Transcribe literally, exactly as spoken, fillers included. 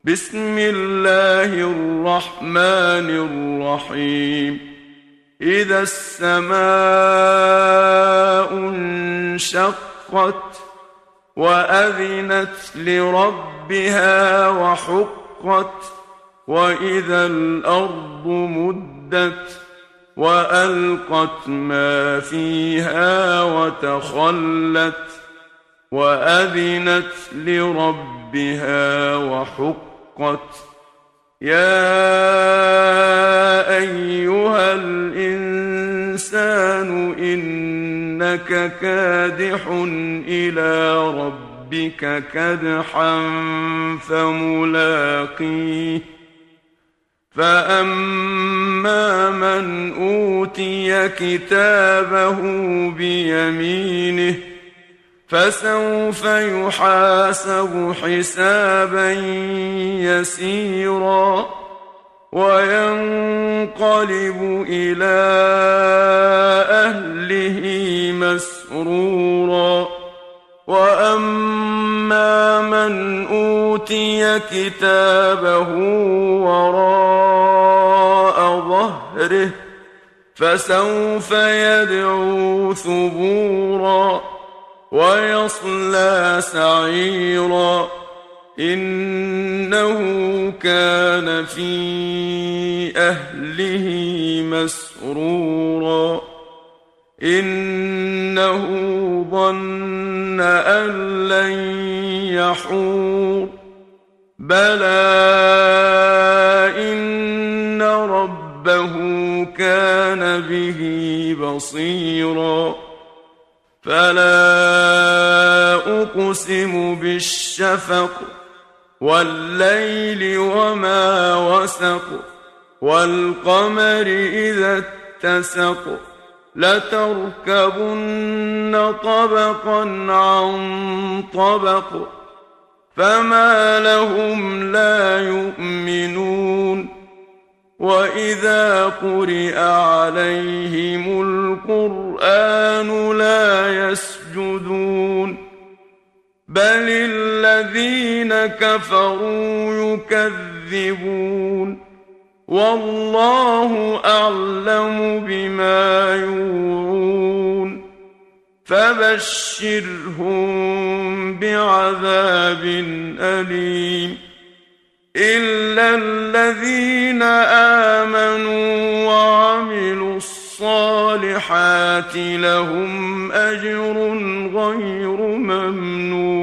بسم الله الرحمن الرحيم. إذا السماء انشقت وأذنت لربها وحقت وإذا الأرض مدت وألقت ما فيها وتخلت وأذنت لربها وحقت يا أيها الإنسان إنك كادح إلى ربك كدحا فملاقيه فأما من أوتي كتابه بيمينه فسوف يحاسب حسابا يسيرا وينقلب إلى أهله مسرورا وأما من أوتي كتابه وراء ظهره فسوف يدعو ثبورا ويصلى سعيرا إنه كان في أهله مسرورا إنه ظن أن لن يحور بلى إن ربه كان به بصيرا فلا أقسم بالشفق والليل وما وسق والقمر إذا اتسق لتركبن طبقا عن طبق فما لهم لا يؤمنون وإذا قرئ عليهم القرآن لا يسجدون بل الذين كفروا يكذبون والله أعلم بما يوعون فبشرهم بعذاب أليم إلا الذين آمنوا وعملوا الصالحات لهم أجر غير ممنون.